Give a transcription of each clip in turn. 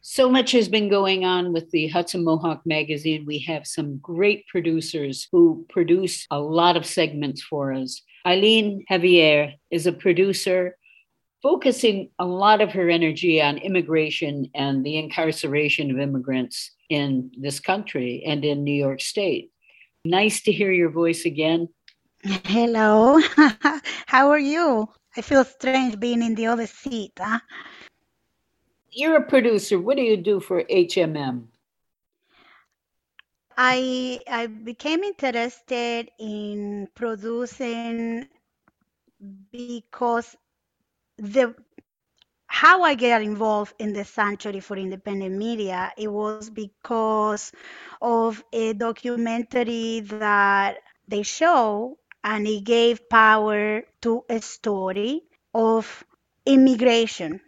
So much has been going on with the Hudson Mohawk magazine. We have some great producers who produce a lot of segments for us. Eileen Javier is a producer focusing a lot of her energy on immigration and the incarceration of immigrants in this country and in New York State. Nice to hear your voice again. Hello. How are you? I feel strange being in the other seat, huh? You're a producer. What do you do for HMM? I became interested in producing because the how I get involved in the Sanctuary for Independent Media, it was because of a documentary that they show, and it gave power to a story of immigration.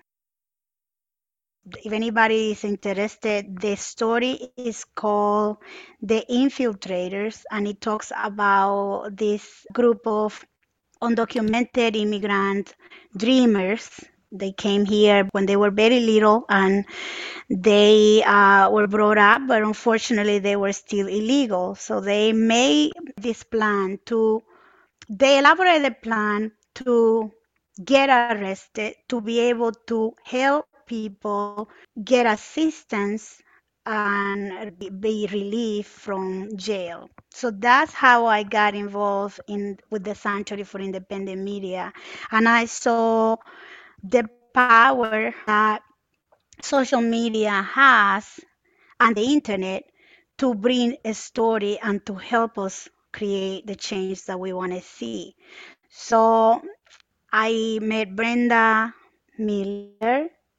If anybody is interested, the story is called The Infiltrators, and it talks about this group of undocumented immigrant dreamers. They came here when they were very little, and they were brought up, but unfortunately they were still illegal. So this plan to, they elaborated a plan to get arrested, to be able to help people get assistance and be relieved from jail. So that's how I got involved in with the Sanctuary for Independent Media, and I saw the power that social media has and the internet to bring a story and to help us create the change that we want to see. So I met Brenda Miller,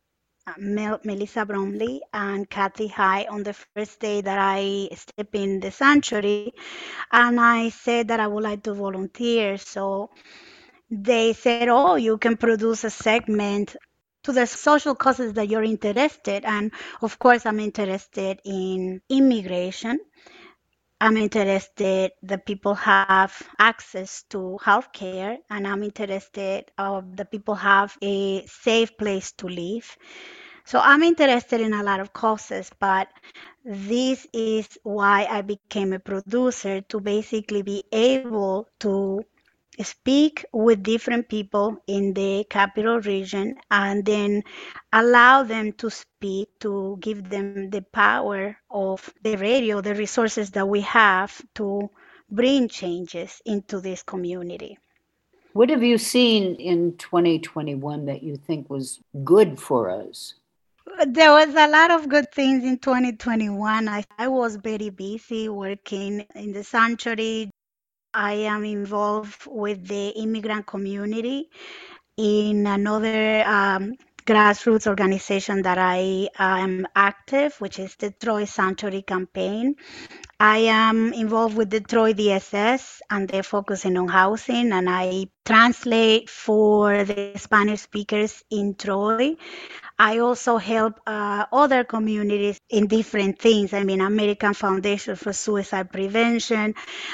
Melissa Bromley, and Kathy High on the first day that I stepped in the sanctuary, and I said that I would like to volunteer. So they said, "Oh, you can produce a segment to the social causes that you're interested." And of course, I'm interested in immigration. I'm interested that people have access to healthcare, and I'm interested that people have a safe place to live. So I'm interested in a lot of causes, but this is why I became a producer, to basically be able to speak with different people in the capital region and then allow them to speak, to give them the power of the radio, the resources that we have to bring changes into this community. What have you seen in 2021 that you think was good for us? There was a lot of good things in 2021. I was very busy working in the sanctuary. I am involved with the immigrant community in another grassroots organization that I am active, which is the Troy Sanctuary Campaign. I am involved with the Troy DSS, and they're focusing on housing, and I translate for the Spanish speakers in Troy. I also help other communities in different things. I mean, American Foundation for Suicide Prevention.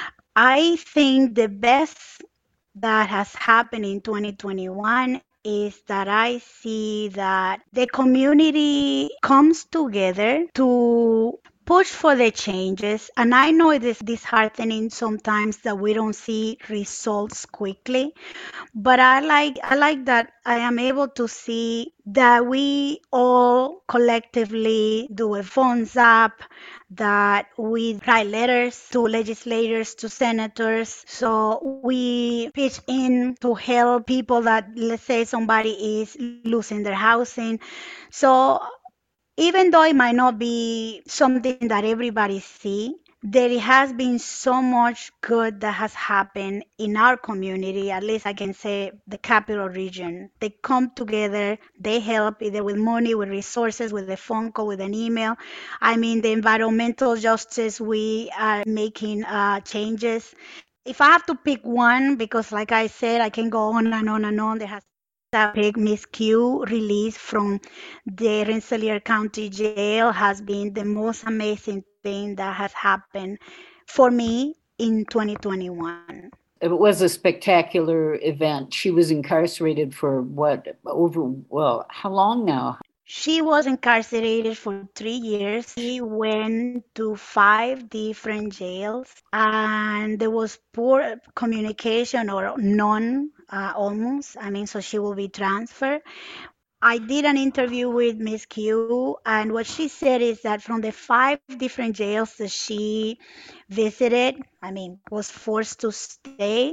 I think the best that has happened in 2021 is that I see that the community comes together to push for the changes. And I know it is disheartening sometimes that we don't see results quickly, but I like that I am able to see that we all collectively do a phones up, that we write letters to legislators, to senators. So we pitch in to help people that, let's say, somebody is losing their housing. So even though it might not be something that everybody see, there has been so much good that has happened in our community. At least I can say the capital region. They come together, they help either with money, with resources, with a phone call, with an email. I mean, the environmental justice, we are making changes. If I have to pick one, because like I said, I can go on and on and on. There has a big Miss Q release from the Rensselaer County Jail has been the most amazing thing that has happened for me in 2021. It was a spectacular event. She was incarcerated for what, over, well, how long now? She was incarcerated for 3 years. She went to 5 different jails, and there was poor communication or none, almost. I mean, so she will be transferred. I did an interview with Miss Q, and what she said is that from the 5 different jails that she visited, I mean, was forced to stay,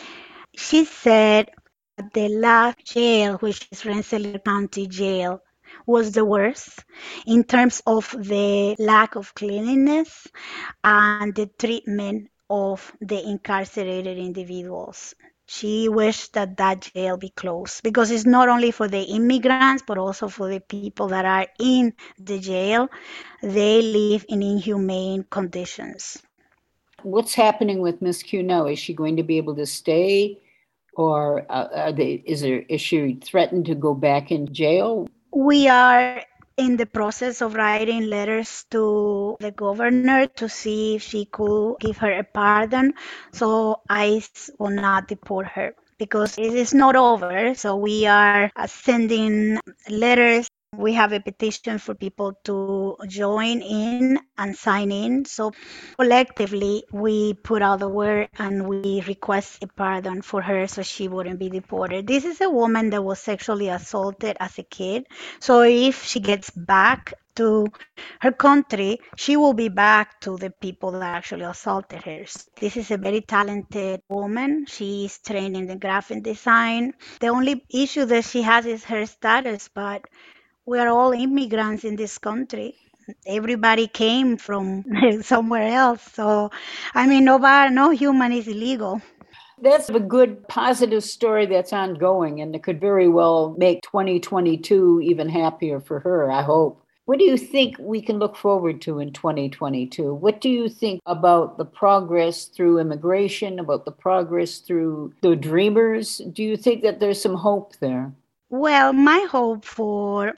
she said that the last jail, which is Rensselaer County Jail, was the worst in terms of the lack of cleanliness and the treatment of the incarcerated individuals. She wished that that jail be closed because it's not only for the immigrants but also for the people that are in the jail. They live in inhumane conditions. What's happening with Miss Q now? Is she going to be able to stay, or is she threatened to go back in jail? We are in the process of writing letters to the governor to see if she could give her a pardon so ICE will not deport her because it is not over. So we are sending letters. We have a petition for people to join in and sign in. So collectively, we put out the word and we request a pardon for her so she wouldn't be deported. This is a woman that was sexually assaulted as a kid. So if she gets back to her country, she will be back to the people that actually assaulted her. This is a very talented woman. She is trained in the graphic design. The only issue that she has is her status, but we are all immigrants in this country. Everybody came from somewhere else. So, I mean, no human is illegal. That's a good positive story that's ongoing, and it could very well make 2022 even happier for her, I hope. What do you think we can look forward to in 2022? What do you think about the progress through immigration, about the progress through the dreamers? Do you think that there's some hope there? Well, my hope for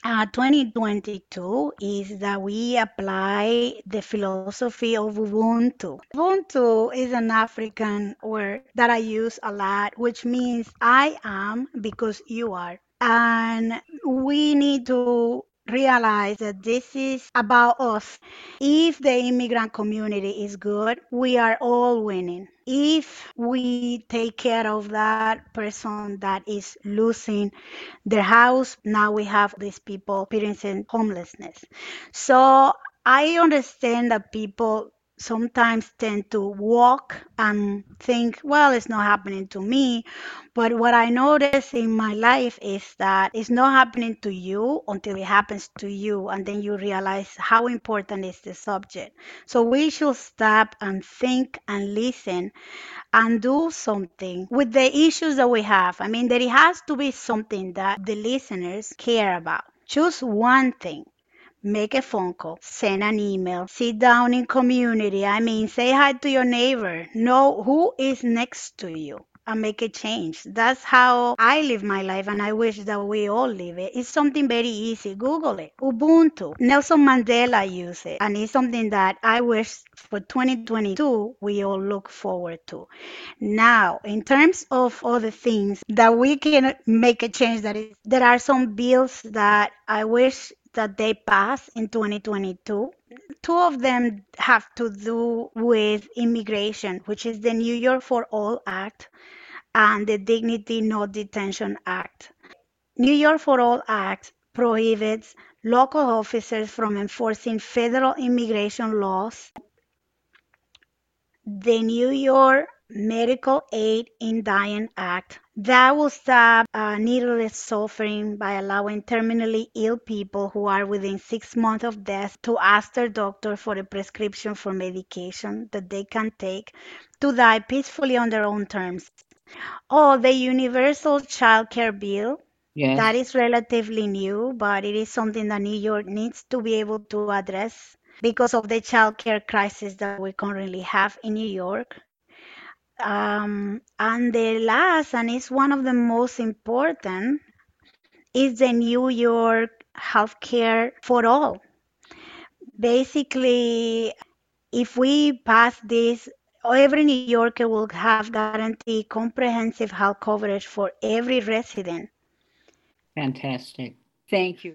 2022 is that we apply the philosophy of Ubuntu. Ubuntu is an African word that I use a lot, which means I am because you are. And we need to realize that this is about us. If the immigrant community is good, we are all winning. If we take care of that person that is losing their house, now we have these people experiencing homelessness. So I understand that people sometimes tend to walk and think, well, it's not happening to me. But what I notice in my life is that it's not happening to you until it happens to you, and then you realize how important is the subject. So we should stop and think and listen and do something with the issues that we have. I mean, that it has to be something that the listeners care about. Choose one thing. Make a phone call, send an email, sit down in community. I mean, say hi to your neighbor. Know who is next to you and make a change. That's how I live my life, and I wish that we all live it. It's something very easy. Google it. Ubuntu. Nelson Mandela used it, and it's something that I wish for 2022 we all look forward to. Now, in terms of other things that we can make a change, there are some bills that I wish that they pass in 2022. Two of them have to do with immigration, which is the New York for All Act and the Dignity Not Detention Act. New York for All Act prohibits local officers from enforcing federal immigration laws. The New York Medical Aid in Dying Act that will stop needless suffering by allowing terminally ill people who are within 6 months of death to ask their doctor for a prescription for medication that they can take to die peacefully on their own terms. Oh, the Universal Child Care Bill. That Yes. is relatively new, but it is something that New York needs to be able to address because of the child care crisis that we currently have in New York. And the last, and it's one of the most important, is the New York Healthcare for All. Basically, if we pass this, every New Yorker will have guaranteed comprehensive health coverage for every resident. Fantastic. Thank you.